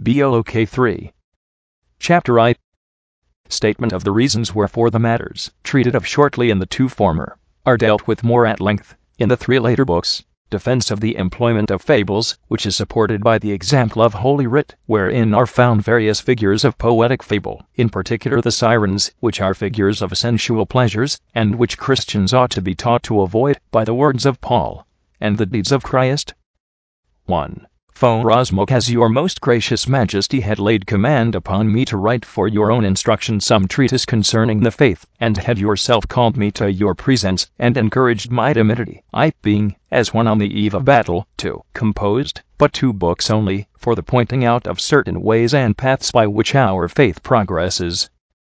BOK 3. Chapter I. Statement of the reasons wherefore the matters, treated of shortly in the two former, are dealt with more at length, in the three later books. Defense of the employment of fables, which is supported by the example of Holy Writ, wherein are found various figures of poetic fable, in particular the sirens, which are figures of sensual pleasures, and which Christians ought to be taught to avoid, by the words of Paul, and the deeds of Christ. 1. Forasmuch as your most gracious Majesty had laid command upon me to write for your own instruction some treatise concerning the faith, and had yourself called me to your presence, and encouraged my timidity, I being, as one on the eve of battle, 2. Composed, but 2 books only, for the pointing out of certain ways and paths by which our faith progresses.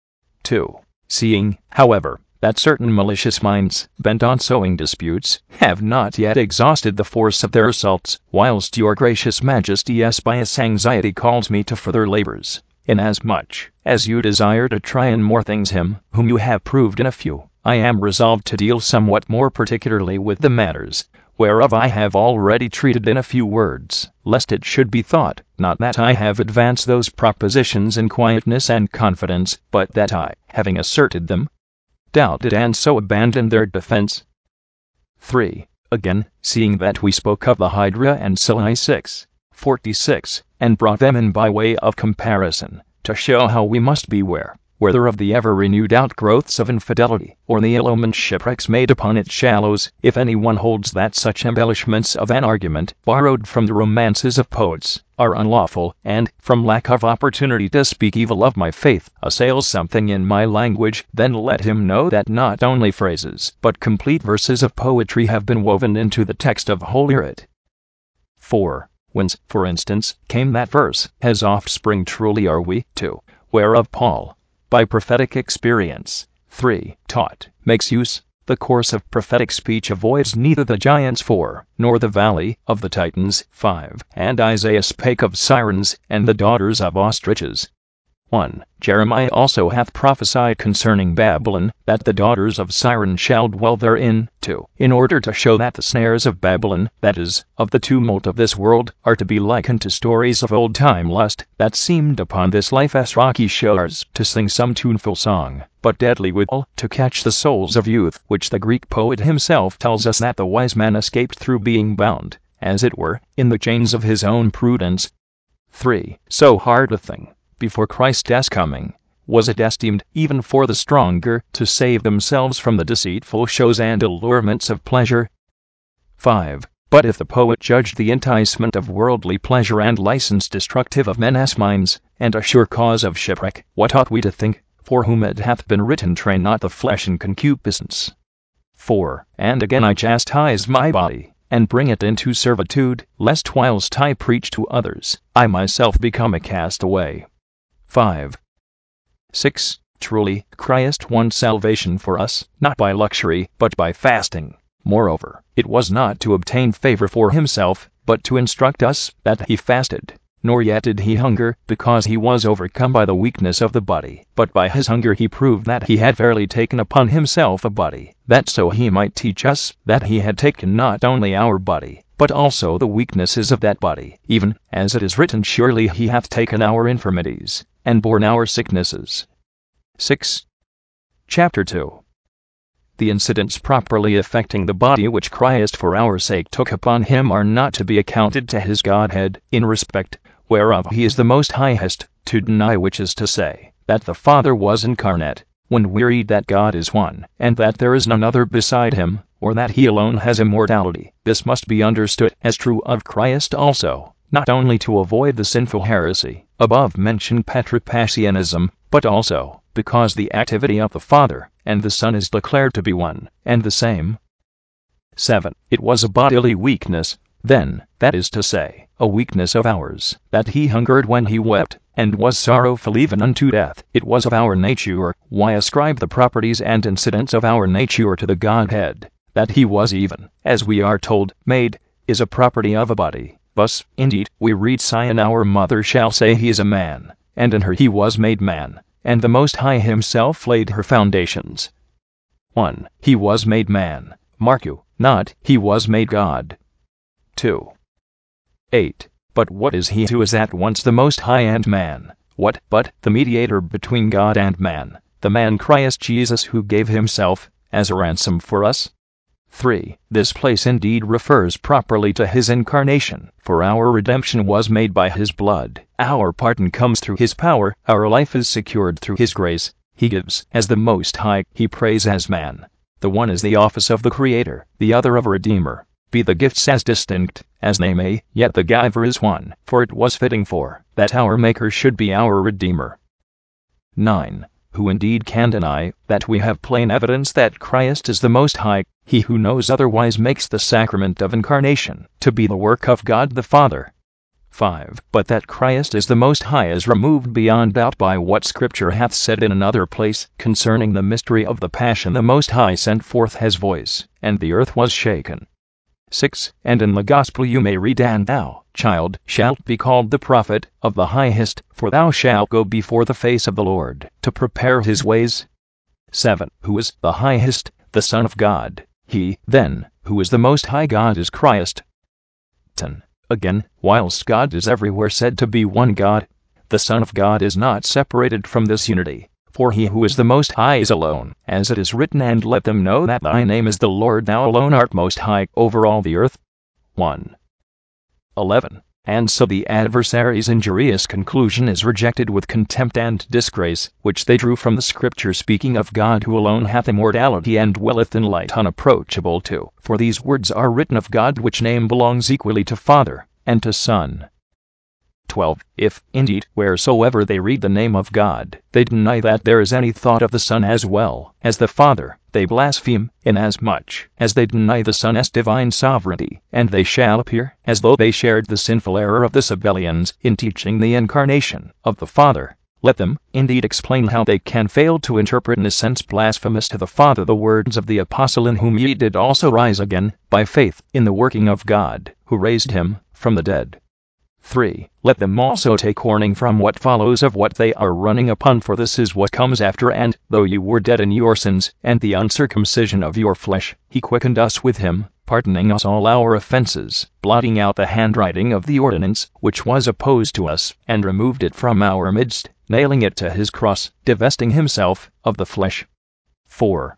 2. Seeing, however, that certain malicious minds, bent on sowing disputes, have not yet exhausted the force of their assaults, whilst your gracious Majesty by his anxiety calls me to further labors, inasmuch as you desire to try in more things him, whom you have proved in a few, I am resolved to deal somewhat more particularly with the matters, whereof I have already treated in a few words, lest it should be thought, not that I have advanced those propositions in quietness and confidence, but that I, having asserted them, doubted and so abandoned their defense. 3. Again, seeing that we spoke of the Hydra and Scylla 6:46, and brought them in by way of comparison, to show how we must beware, whether of the ever-renewed outgrowths of infidelity, or the ill-omened shipwrecks made upon its shallows, if any one holds that such embellishments of an argument, borrowed from the romances of poets, are unlawful, and, from lack of opportunity to speak evil of my faith, assails something in my language, then let him know that not only phrases, but complete verses of poetry have been woven into the text of Holy Writ. 4. Whence, for instance, came that verse, His offspring truly are we, 2. Whereof Paul, by prophetic experience, 3. Taught, makes use. The course of prophetic speech avoids neither the giants 4, nor the valley of the Titans 5. And Isaiah spake of sirens, and the daughters of ostriches. 1. Jeremiah also hath prophesied concerning Babylon, that the daughters of Siren shall dwell therein, 2. In order to show that the snares of Babylon, that is, of the tumult of this world, are to be likened to stories of old-time lust, that seemed upon this life as rocky shores, to sing some tuneful song, but deadly withal, to catch the souls of youth, which the Greek poet himself tells us that the wise man escaped through being bound, as it were, in the chains of his own prudence. 3. So hard a thing, before Christ's coming, was it esteemed, even for the stronger, to save themselves from the deceitful shows and allurements of pleasure. 5. But if the poet judged the enticement of worldly pleasure and license destructive of men's minds, and a sure cause of shipwreck, what ought we to think, for whom it hath been written, train not the flesh in concupiscence? 4. And again I chastise my body, and bring it into servitude, lest whilst I preach to others, I myself become a castaway. 5. 6. Truly, Christ won salvation for us, not by luxury, but by fasting. Moreover, it was not to obtain favor for himself, but to instruct us, that he fasted. Nor yet did he hunger, because he was overcome by the weakness of the body, but by his hunger he proved that he had verily taken upon himself a body, that so he might teach us, that he had taken not only our body, but also the weaknesses of that body, even, as it is written, surely he hath taken our infirmities, and borne our sicknesses. 6. Chapter 2. The incidents properly affecting the body which Christ for our sake took upon him are not to be accounted to his Godhead, in respect whereof he is the most highest, to deny which is to say, that the Father was incarnate, when we read that God is one, and that there is none other beside him, or that he alone has immortality. This must be understood as true of Christ also, not only to avoid the sinful heresy, above-mentioned Patripassianism, but also, because the activity of the Father and the Son is declared to be one and the same. 7. It was a bodily weakness, then, that is to say, a weakness of ours, that he hungered when he wept, and was sorrowful even unto death. It was of our nature. Why ascribe the properties and incidents of our nature to the Godhead? That he was even, as we are told, made, is a property of a body. Thus, indeed, we read, Sion our mother shall say he is a man, and in her he was made man, and the Most High himself laid her foundations. 1. He was made man. Mark you, not, he was made God. 2. 8. But what is he who is at once the Most High and man? What but the mediator between God and man, the man Christ Jesus, who gave himself as a ransom for us? 3. This place indeed refers properly to his incarnation, for our redemption was made by his blood, our pardon comes through his power, our life is secured through his grace. He gives as the Most High, he prays as man. The one is the office of the Creator, the other of Redeemer. Be the gifts as distinct as they may, yet the giver is one, for it was fitting for that our Maker should be our Redeemer. 9. Who indeed can deny that we have plain evidence that Christ is the Most High? He who knows otherwise makes the sacrament of incarnation to be the work of God the Father. 5. But that Christ is the Most High is removed beyond doubt by what Scripture hath said in another place concerning the mystery of the Passion. The Most High sent forth his voice, and the earth was shaken. 6. And in the Gospel you may read, and thou, child, shalt be called the prophet of the Highest, for thou shalt go before the face of the Lord, to prepare his ways. 7. Who is the Highest? The Son of God. He, then, who is the Most High God is Christ. 10. Again, whilst God is everywhere said to be one God, the Son of God is not separated from this unity. For he who is the Most High is alone, as it is written, and let them know that thy name is the Lord, thou alone art Most High over all the earth. 1. 11. And so the adversaries' injurious conclusion is rejected with contempt and disgrace, which they drew from the Scripture, speaking of God who alone hath immortality and dwelleth in light unapproachable to. For these words are written of God, which name belongs equally to Father and to Son. 12. If, indeed, wheresoever they read the name of God, they deny that there is any thought of the Son as well as the Father, they blaspheme, inasmuch as they deny the Son's divine sovereignty, and they shall appear as though they shared the sinful error of the Sabellians in teaching the incarnation of the Father. Let them, indeed, explain how they can fail to interpret in a sense blasphemous to the Father the words of the Apostle, in whom ye did also rise again, by faith in the working of God, who raised him from the dead. 3. Let them also take warning from what follows of what they are running upon, for this is what comes after. And, though you were dead in your sins, and the uncircumcision of your flesh, he quickened us with him, pardoning us all our offenses, blotting out the handwriting of the ordinance, which was opposed to us, and removed it from our midst, nailing it to his cross, divesting himself of the flesh. 4.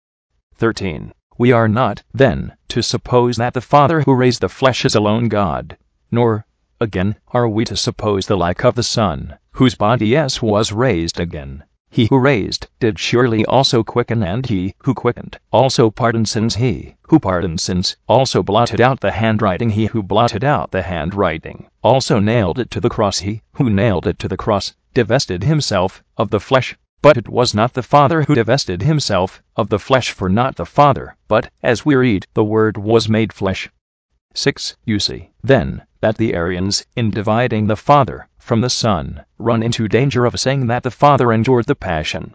13. We are not, then, to suppose that the Father who raised the flesh is alone God, nor, again, are we to suppose the like of the Son, whose body was raised again. He who raised did surely also quicken, and he who quickened also pardoned sins. He who pardoned sins also blotted out the handwriting. He who blotted out the handwriting also nailed it to the cross. He who nailed it to the cross divested himself of the flesh. But it was not the Father who divested himself of the flesh, for not the Father, but, as we read, the Word was made flesh. 6. You see, then, that the Arians, in dividing the Father from the Son, run into danger of saying that the Father endured the Passion.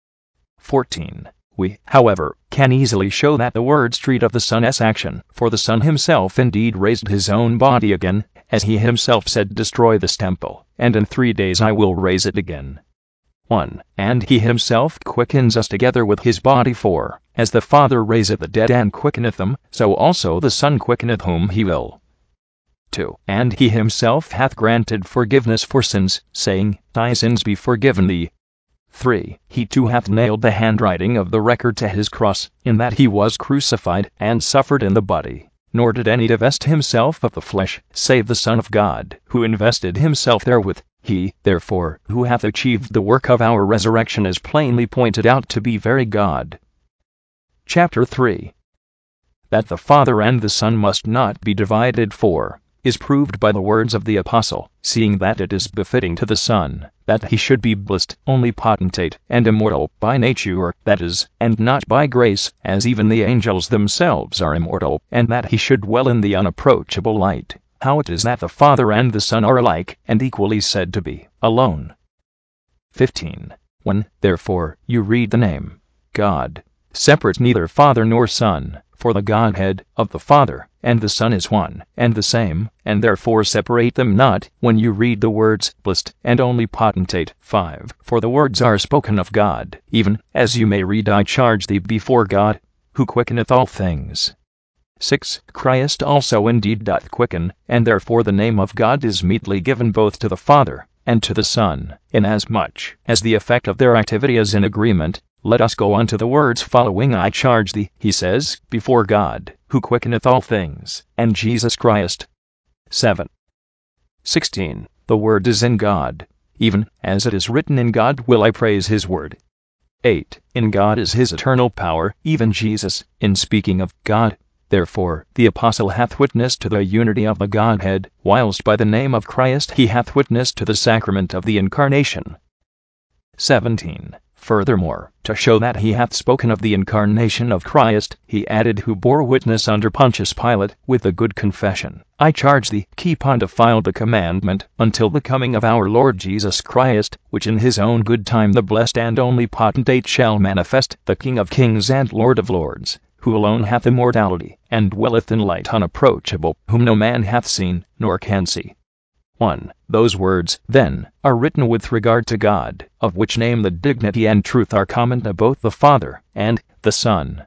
14. We, however, can easily show that the words treat of the Son's action, for the Son himself indeed raised his own body again, as he himself said, destroy this temple, and in 3 days I will raise it again. 1. And he himself quickens us together with his body, for, as the Father raiseth the dead and quickeneth them, so also the Son quickeneth whom he will. 2. And he himself hath granted forgiveness for sins, saying, thy sins be forgiven thee. 3. He too hath nailed the handwriting of the record to his cross, in that he was crucified, and suffered in the body. Nor did any divest himself of the flesh, save the Son of God, who invested himself therewith. He, therefore, who hath achieved the work of our resurrection is plainly pointed out to be very God. Chapter 3. That the Father and the Son must not be divided, is proved by the words of the Apostle, seeing that it is befitting to the Son that he should be blessed, only potentate, and immortal by nature, that is, and not by grace, as even the angels themselves are immortal, and that he should dwell in the unapproachable light. How it is that the Father and the Son are alike, and equally said to be alone. 15. When, therefore, you read the name God, separate neither Father nor Son, for the Godhead of the Father and the Son is one and the same, and therefore separate them not when you read the words blessed and only potentate. 5. For the words are spoken of God, even as you may read, I charge thee before God, who quickeneth all things. 6. Christ also indeed doth quicken, and therefore the name of God is meetly given both to the Father and to the Son, inasmuch as the effect of their activity is in agreement. Let us go on to the words following. I charge thee, he says, before God, who quickeneth all things, and Jesus Christ. 7. 16. The Word is in God, even as it is written, in God will I praise his word. 8. In God is his eternal power, even Jesus, in speaking of God. Therefore the apostle hath witnessed to the unity of the Godhead, whilst by the name of Christ he hath witnessed to the sacrament of the incarnation. 17. Furthermore, to show that he hath spoken of the incarnation of Christ, he added, who bore witness under Pontius Pilate, with a good confession, I charge thee, keep undefiled the commandment, until the coming of our Lord Jesus Christ, which in his own good time the blessed and only potentate shall manifest, the King of kings and Lord of lords, who alone hath immortality, and dwelleth in light unapproachable, whom no man hath seen, nor can see. 1. Those words, then, are written with regard to God, of which name the dignity and truth are common to both the Father and the Son.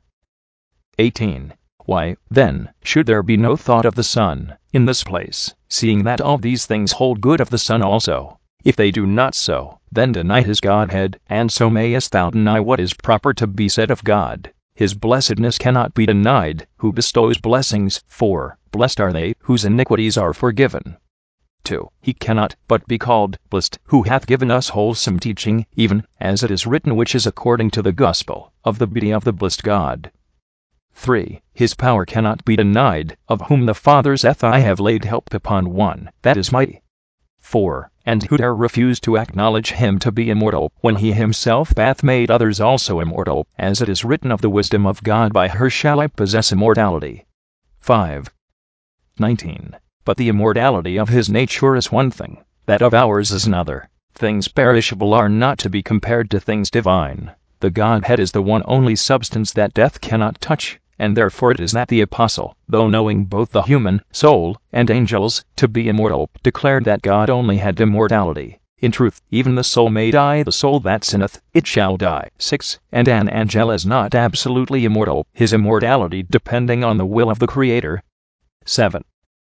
18. Why, then, should there be no thought of the Son in this place, seeing that all these things hold good of the Son also? If they do not so, then deny his Godhead, and so mayest thou deny what is proper to be said of God. His blessedness cannot be denied, who bestows blessings, for blessed are they whose iniquities are forgiven. 2. He cannot but be called blessed, who hath given us wholesome teaching, even as it is written, which is according to the gospel of the beauty of the blessed God. 3. His power cannot be denied, of whom the Father saith, I have laid help upon one that is mighty. 4. And who dare refuse to acknowledge him to be immortal, when he himself hath made others also immortal, as it is written, of the wisdom of God by her shall I possess immortality. 5. 19. But the immortality of his nature is one thing, that of ours is another. Things perishable are not to be compared to things divine. The Godhead is the one only substance that death cannot touch, and therefore it is that the apostle, though knowing both the human soul and angels to be immortal, declared that God only had immortality. In truth, even the soul may die, the soul that sinneth, it shall die. 6. And an angel is not absolutely immortal, his immortality depending on the will of the Creator. 7.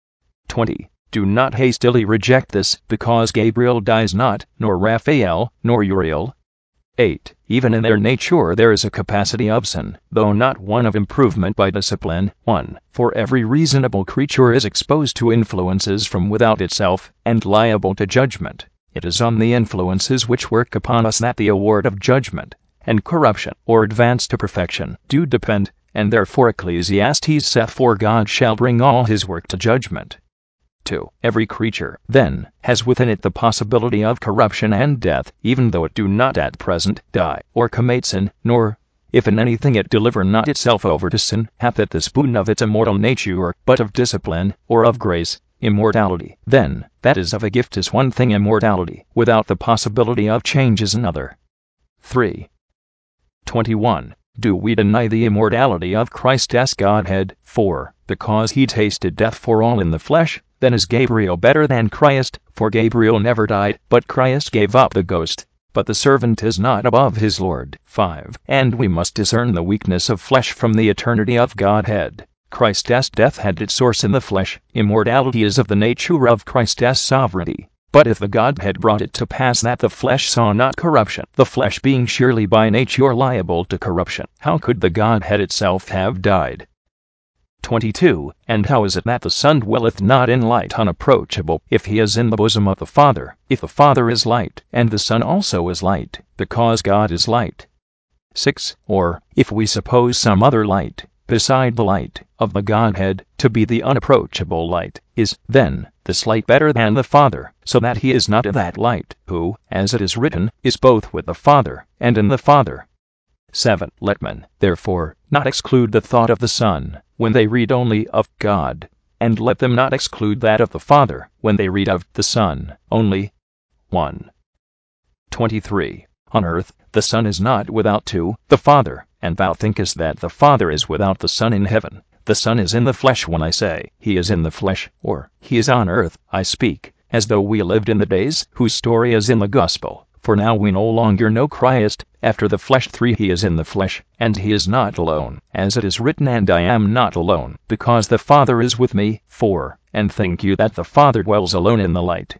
20. Do not hastily reject this, because Gabriel dies not, nor Raphael, nor Uriel. 8. Even in their nature there is a capacity of sin, though not one of improvement by discipline. 1. For every reasonable creature is exposed to influences from without itself, and liable to judgment. It is on the influences which work upon us that the award of judgment and corruption, or advance to perfection, do depend, and therefore Ecclesiastes saith, for God shall bring all his work to judgment. 2. Every creature, then, has within it the possibility of corruption and death, even though it do not at present die, or commit sin, nor, if in anything it deliver not itself over to sin, hath it this boon of its immortal nature, but of discipline, or of grace. Immortality, then, that is of a gift is one thing, immortality without the possibility of change is another. 3. 21. Do we deny the immortality of Christ's Godhead? 4. Because he tasted death for all in the flesh, then is Gabriel better than Christ, for Gabriel never died, but Christ gave up the ghost. But the servant is not above his Lord. 5. And we must discern the weakness of flesh from the eternity of Godhead. Christ's death had its source in the flesh. Immortality is of the nature of Christ's sovereignty. But if the Godhead brought it to pass that the flesh saw not corruption, the flesh being surely by nature liable to corruption, how could the Godhead itself have died? 22. And how is it that the Son dwelleth not in light unapproachable, if he is in the bosom of the Father, if the Father is light, and the Son also is light, because God is light? 6. Or, if we suppose some other light, beside the light of the Godhead, to be the unapproachable light, is, then, this light better than the Father, so that he is not in that light, who, as it is written, is both with the Father, and in the Father? 7. Let men, therefore, not exclude the thought of the Son, when they read only of God, and let them not exclude that of the Father, when they read of the Son only. 1. 23. On earth, the Son is not without to the Father, and thou thinkest that the Father is without the Son in heaven. The Son is in the flesh. When I say, he is in the flesh, or he is on earth, I speak as though we lived in the days whose story is in the Gospel. For now we no longer know Christ after the flesh. 3. He is in the flesh, and he is not alone, as it is written, and I am not alone, because the Father is with me. 4. And think you that the Father dwells alone in the light?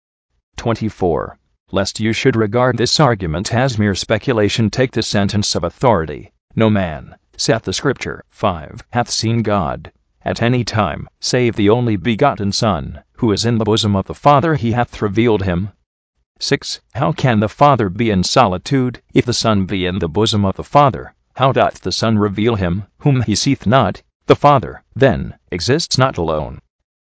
24. Lest you should regard this argument as mere speculation, take the sentence of authority. No man, saith the Scripture, 5, hath seen God at any time, save the only begotten Son, who is in the bosom of the Father, he hath revealed him. 6. How can the Father be in solitude, if the Son be in the bosom of the Father? How doth the Son reveal him, whom he seeth not? The Father, then, exists not alone.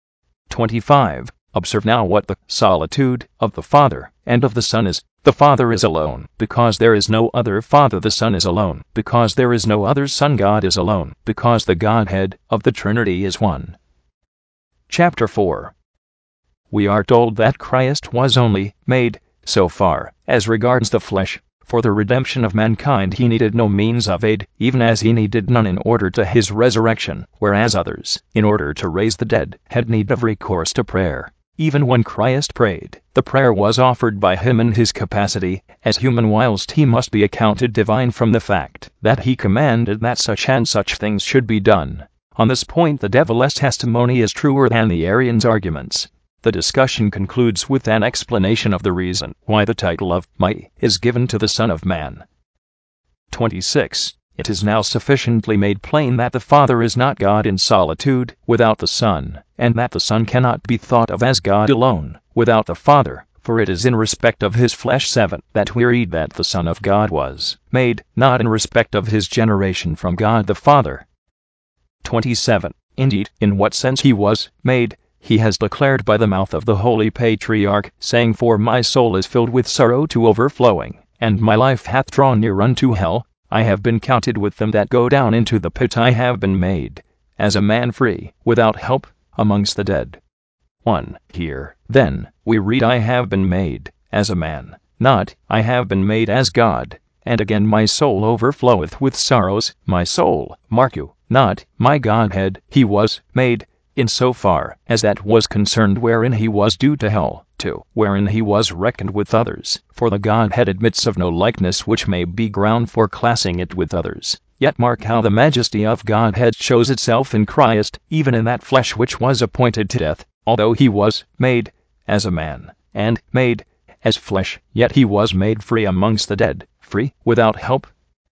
25. Observe now what the solitude of the Father and of the Son is. The Father is alone, because there is no other Father. The Son is alone, because there is no other Son. God is alone, because the Godhead of the Trinity is one. Chapter 4. We are told that Christ was only made, so far as regards the flesh, for the redemption of mankind. He needed no means of aid, even as he needed none in order to his resurrection, whereas others, in order to raise the dead, had need of recourse to prayer. Even when Christ prayed, the prayer was offered by him in his capacity as human, whilst he must be accounted divine from the fact that he commanded that such and such things should be done. On this point the devil's testimony is truer than the Arians' arguments. The discussion concludes with an explanation of the reason why the title of Mighty is given to the Son of Man. 26. It is now sufficiently made plain that the Father is not God in solitude without the Son, and that the Son cannot be thought of as God alone without the Father, for it is in respect of his flesh. 7. That we read that the Son of God was made, not in respect of his generation from God the Father. 27. Indeed, in what sense he was made, he has declared by the mouth of the Holy Patriarch, saying, For my soul is filled with sorrow to overflowing, and my life hath drawn near unto hell. I have been counted with them that go down into the pit. I have been made, as a man free, without help, amongst the dead. 1. Here, then, we read, I have been made, as a man, not, I have been made as God. And again, my soul overfloweth with sorrows. My soul, mark you, not, my Godhead. He was made, in so far as that was concerned wherein he was due to hell. 2. Wherein he was reckoned with others, for the Godhead admits of no likeness which may be ground for classing it with others. Yet mark how the majesty of Godhead shows itself in Christ, even in that flesh which was appointed to death. Although he was made as a man, and made as flesh, yet he was made free amongst the dead, free, without help.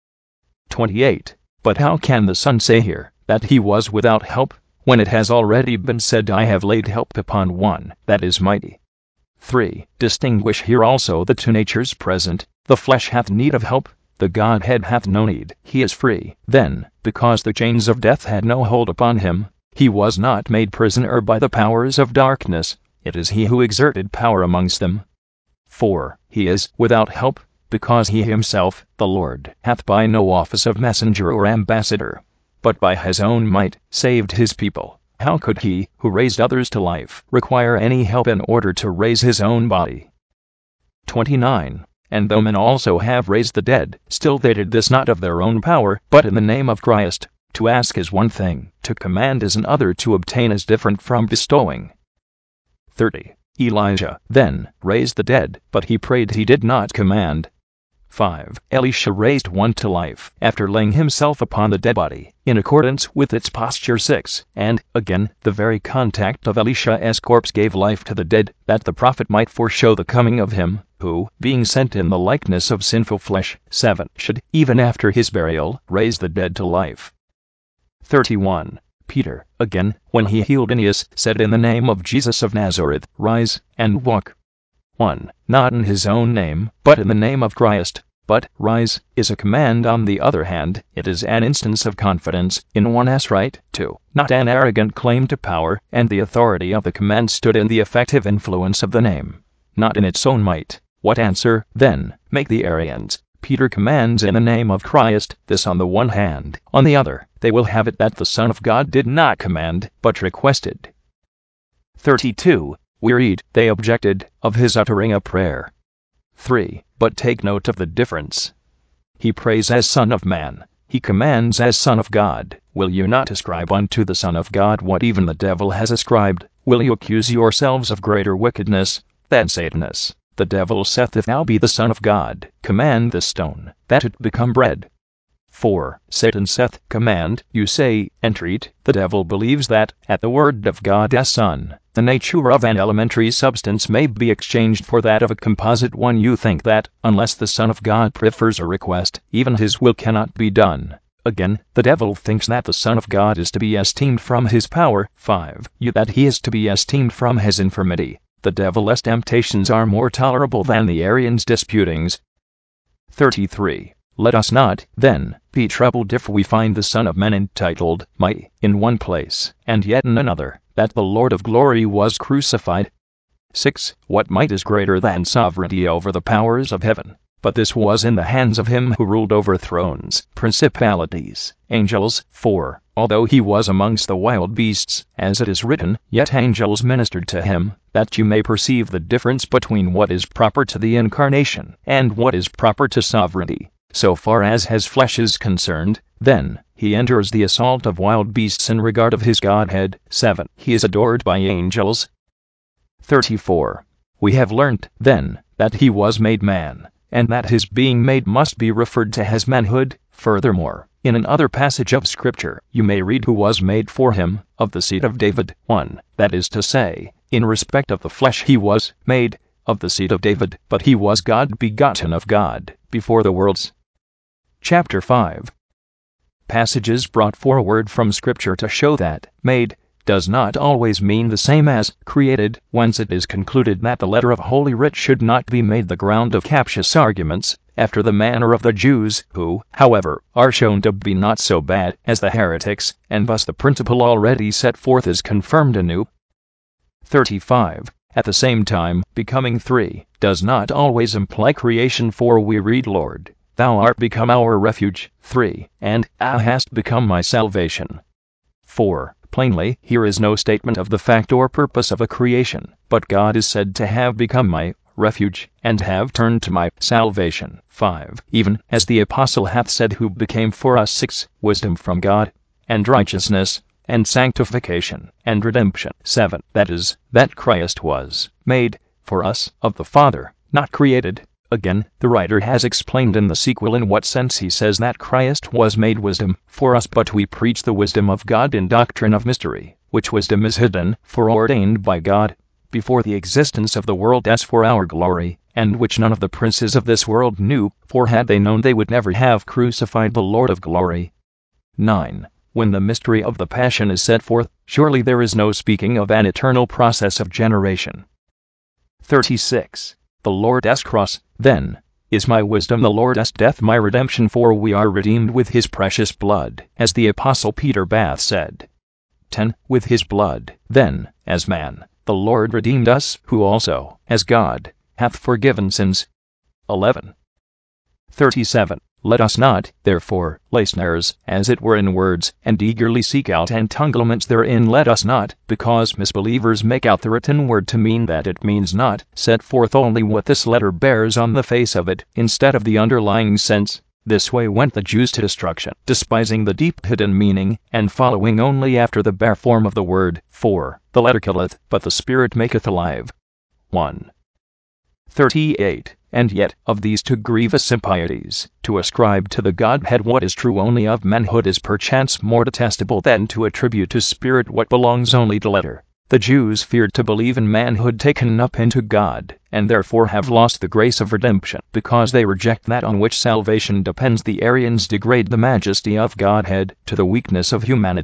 28. But how can the Son say here that he was without help, when it has already been said, I have laid help upon one that is mighty? 3. Distinguish here also the two natures present. The flesh hath need of help, the Godhead hath no need. He is free, then, because the chains of death had no hold upon him. He was not made prisoner by the powers of darkness. It is he who exerted power amongst them. 4. He is without help, because he himself, the Lord, hath by no office of messenger or ambassador, but by his own might, saved his people. How could he, who raised others to life, require any help in order to raise his own body? 29. And though men also have raised the dead, still they did this not of their own power, but in the name of Christ. To ask is one thing, to command is another, to obtain is different from bestowing. 30. Elijah, then, raised the dead, but he prayed, he did not command. 5. Elisha raised one to life, after laying himself upon the dead body, in accordance with its posture. 6. And, again, the very contact of Elisha's corpse gave life to the dead, that the prophet might foreshow the coming of him, who, being sent in the likeness of sinful flesh, 7. Should, even after his burial, raise the dead to life. 31. Peter, again, when he healed Aeneas, said, In the name of Jesus of Nazareth, rise, and walk. 1. Not in his own name, but in the name of Christ. But rise is a command. On the other hand, it is an instance of confidence in one's right. 2. Not an arrogant claim to power, and the authority of the command stood in the effective influence of the name, not in its own might. What answer, then, make the Arians? Peter commands in the name of Christ. This on the one hand. On the other, they will have it that the Son of God did not command, but requested. 32. We read, they objected of his uttering a prayer. 3. But take note of the difference. He prays as Son of Man. He commands as Son of God. Will you not ascribe unto the Son of God what even the devil has ascribed? Will you accuse yourselves of greater wickedness than Satan is? The devil saith, If thou be the Son of God, command this stone, that it become bread. 4. Satan saith, Command, you say, entreat. The devil believes that, at the word of God as Son, the nature of an elementary substance may be exchanged for that of a composite one. You think that, unless the Son of God prefers a request, even his will cannot be done. Again, the devil thinks that the Son of God is to be esteemed from his power. 5. You that he is to be esteemed from his infirmity. The devil's temptations are more tolerable than the Arians' disputings. 33. Let us not, then, be troubled if we find the Son of Man entitled, Mighty, in one place, and yet in another, that the Lord of glory was crucified. 6. What might is greater than sovereignty over the powers of heaven? But this was in the hands of him who ruled over thrones, principalities, angels. 4. Although he was amongst the wild beasts, as it is written, yet angels ministered to him, that you may perceive the difference between what is proper to the incarnation, and what is proper to sovereignty. So far as his flesh is concerned, then, he enters the assault of wild beasts in regard of his Godhead. 7. He is adored by angels. 34. We have learnt, then, that he was made man, and that his being made must be referred to his manhood. Furthermore, in another passage of Scripture, you may read who was made for him, of the seed of David. 1. That is to say, in respect of the flesh he was made, of the seed of David, but he was God begotten of God, before the worlds. Chapter 5. Passages brought forward from Scripture to show that made does not always mean the same as created, whence it is concluded that the letter of Holy Writ should not be made the ground of captious arguments, after the manner of the Jews, who, however, are shown to be not so bad as the heretics, and thus the principle already set forth is confirmed anew. 35. At the same time, becoming 3 does not always imply creation, for we read, Lord, Thou art become our refuge. 3. And, Thou hast become my salvation. 4. Plainly, here is no statement of the fact or purpose of a creation, but God is said to have become my refuge, and have turned to my salvation. 5. Even as the apostle hath said, who became for us 6. Wisdom from God, and righteousness, and sanctification, and redemption. 7. That is, that Christ was made for us of the Father, not created. Again, the writer has explained in the sequel in what sense he says that Christ was made wisdom for us, but we preach the wisdom of God in doctrine of mystery, which wisdom is hidden, foreordained by God, before the existence of the world, as for our glory, and which none of the princes of this world knew, for had they known they would never have crucified the Lord of glory. 9. When the mystery of the Passion is set forth, surely there is no speaking of an eternal process of generation. 36. The Lord's cross, then, is my wisdom, the Lord's death my redemption, for we are redeemed with his precious blood, as the apostle Peter Bath said. 10. With his blood, then, as man, the Lord redeemed us, who also, as God, hath forgiven sins. 11. 37. Let us not, therefore, lay snares, as it were, in words, and eagerly seek out entanglements therein. Let us not, because misbelievers make out the written word to mean that it means not, set forth only what this letter bears on the face of it, instead of the underlying sense. This way went the Jews to destruction, despising the deep hidden meaning, and following only after the bare form of the word. 4. The letter killeth, but the Spirit maketh alive. 1. 38. And yet, of these two grievous impieties, to ascribe to the Godhead what is true only of manhood is perchance more detestable than to attribute to Spirit what belongs only to letter. The Jews feared to believe in manhood taken up into God, and therefore have lost the grace of redemption. Because they reject that on which salvation depends, the Arians degrade the majesty of Godhead to the weakness of humanity.